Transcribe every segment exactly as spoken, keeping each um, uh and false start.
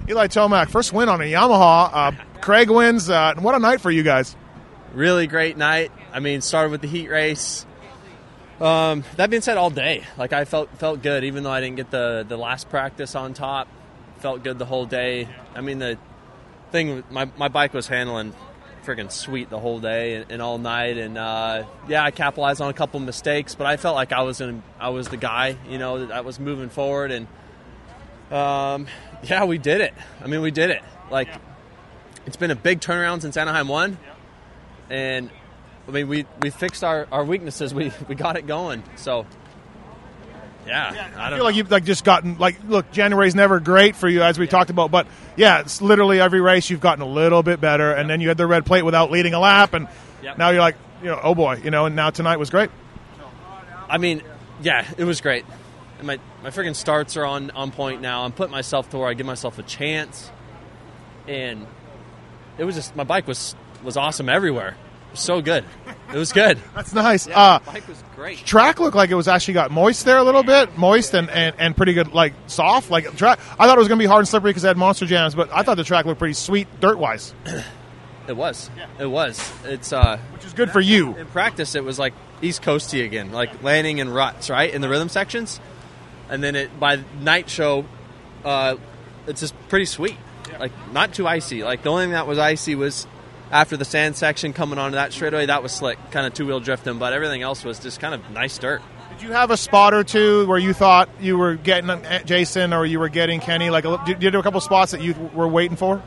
Eli Tomac, first win on a Yamaha. Uh, Craig wins. Uh, what a night for you guys. Really great night. I mean, started with the heat race. Um, that being said, all day, like I felt felt good, even though I didn't get the, the last practice on top. Felt good the whole day. I mean, the thing, my my bike was handling freaking sweet the whole day and, and all night. And uh, yeah, I capitalized on a couple mistakes, but I felt like I was in, I was the guy, you know, that was moving forward. And um, yeah, we did it. I mean, we did it. Like, it's been a big turnaround since Anaheim won, and I mean, we, we fixed our, our weaknesses. We we got it going. So, yeah. yeah I, I, don't feel like you've like just gotten, like, look, January's never great for you, as we yeah. talked about. But, yeah, it's literally every race you've gotten a little bit better. And yep. then you had the red plate without leading a lap. And yep. now you're like, you know, oh, boy. You know, and now tonight was great. I mean, yeah, it was great. And my my freaking starts are on, on point now. I'm putting myself to where I give myself a chance. And it was just, my bike was, was awesome everywhere. So good. It was good. That's nice. Yeah, uh, the bike was great. Track looked like it was actually got moist there a little bit, moist and, and, and pretty good, like soft. Like track, I thought it was going to be hard and slippery because it had monster jams, but I thought the track looked pretty sweet dirt wise. It was. Yeah. It was. It's uh, which is good for you. In practice, it was like East Coasty again, like landing in ruts, right, in the rhythm sections, and then it by night show, uh, it's just pretty sweet. Yeah. Like not too icy. Like the only thing that was icy was after the sand section coming onto that straightaway, that was slick, kind of two-wheel drifting, but everything else was just kind of nice dirt. Did you have a spot or two where you thought you were getting Jason or you were getting Kenny? Like, a, did you do a couple spots that you were waiting for?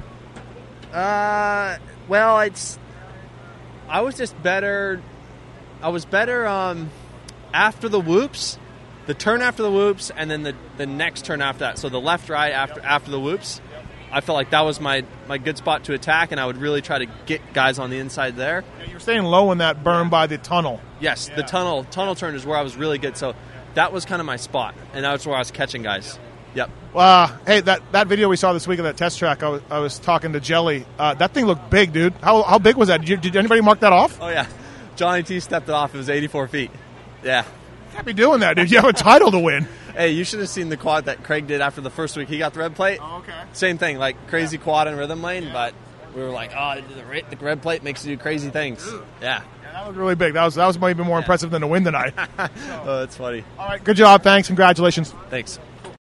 Uh, well, it's I was just better. I was better um, after the whoops, the turn after the whoops, and then the, the next turn after that. So the left right after after the whoops. I felt like that was my, my good spot to attack, and I would really try to get guys on the inside there. Yeah, you were staying low in that berm yeah. by the tunnel. Yes, yeah. the tunnel tunnel turn is where I was really good. So that was kind of my spot, and that's where I was catching guys. Yep. Uh, hey, that, that video we saw this week of that test track, I was, I was talking to Jelly. Uh, that thing looked big, dude. How how big was that? Did, you, did anybody mark that off? Oh, yeah. Johnny T stepped it off. It was eighty-four feet. Yeah. You can't be doing that, dude. You have a title to win. Hey, you should have seen the quad that Craig did after the first week. He got the red plate. Oh, okay. Same thing, like crazy yeah. quad in rhythm lane, yeah. but we were like, oh, the red plate makes you do crazy things. Ooh. Yeah. Yeah, that was really big. That was that was maybe more yeah. impressive than the win tonight. Oh, that's funny. All right, good job. Thanks. Congratulations. Thanks.